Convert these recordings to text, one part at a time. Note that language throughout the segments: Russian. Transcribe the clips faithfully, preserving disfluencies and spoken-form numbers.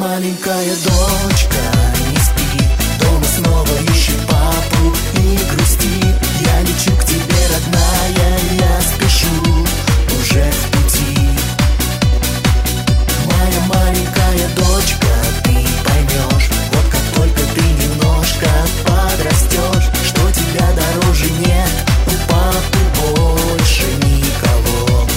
маленькая дочка не спит, дома снова ищет папу и грустит. Я лечу к тебе, родная, я спешу, уже в пути. Моя маленькая дочка, ты поймешь, вот как только ты немножко подрастешь, что тебя дороже нет, у папы больше никого.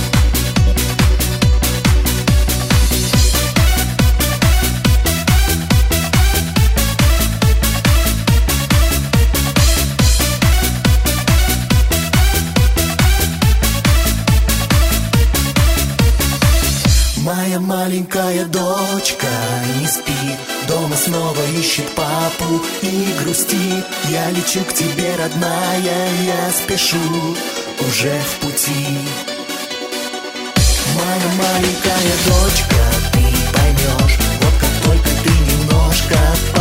Моя маленькая дочка не спит, дома снова ищет папу и грустит. Я лечу к тебе, родная, я спешу, уже в пути. Моя маленькая дочка, ты поймешь, вот как только ты немножко